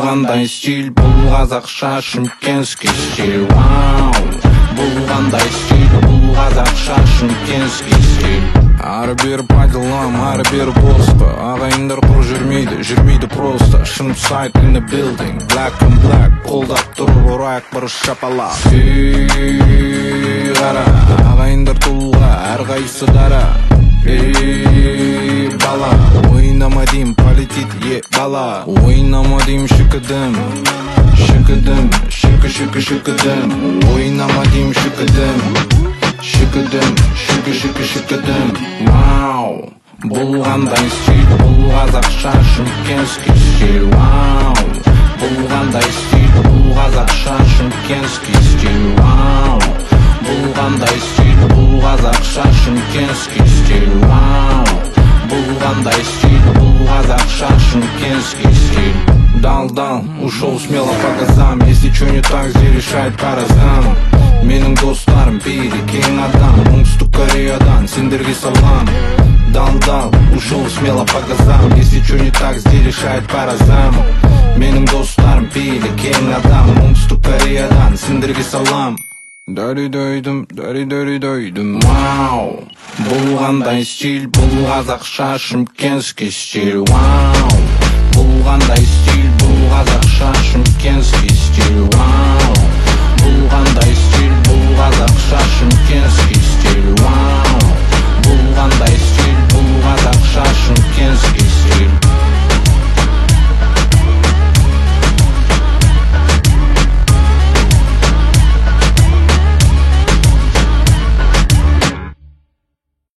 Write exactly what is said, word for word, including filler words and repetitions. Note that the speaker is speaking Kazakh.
қандай стиль, бұл қазақша шымкентский стиль. Вау, бұл қандай стиль, бұл қазақша шымкентский стиль. Ары-бері пайдалам, ары-бері босқа, ағайындар құр жүрмейді, жүрмейді просто. Шынпсайд in the building, black and black, қолдап тұрып ұрайық бір шапалақ. Ей, қара, ағайындар тұлға, әрқайсы дара. Ей, бала, ойнама дейм, полетит, е, бала. Ойнама дейм, шүкідім, шүкідім, шүкі-шүкі шүкідім. Ойнама дейм, шүкідім, шүкідім, шүкі-шүкі-шүкідім. Вау, бұл қандай стиль, бұл қазақша шымкентский стиль. Вау, бұл қандай стиль, бұл қазақша шымкентский стиль. Вау, бұл қандай стиль, бұл қазақша шымкентский стиль. Вау, бұл қандай стиль, бұл қазақша шымкентский стиль. Дал-дал, ушел смело по газам, если что не так, здесь решает по разам. Менің достарым пейді кең адам, оңтүстік Кореядан сендерге салам. Дал-дал, ушел смело по газам, если что не так, здесь решает по разам. Менің достарым пейді кең адам, оңтүстік Кореядан сендерге салам. Дари-дойдым, дари-дари-дойдым. Вау, бұл қандай стиль, бұл қазақша шымкентский стиль. Вау, бұл қандай стиль, бұл қазақша шымкентский стиль. Вау, бұл қандай стиль, бұл қазақша шымкентский стиль.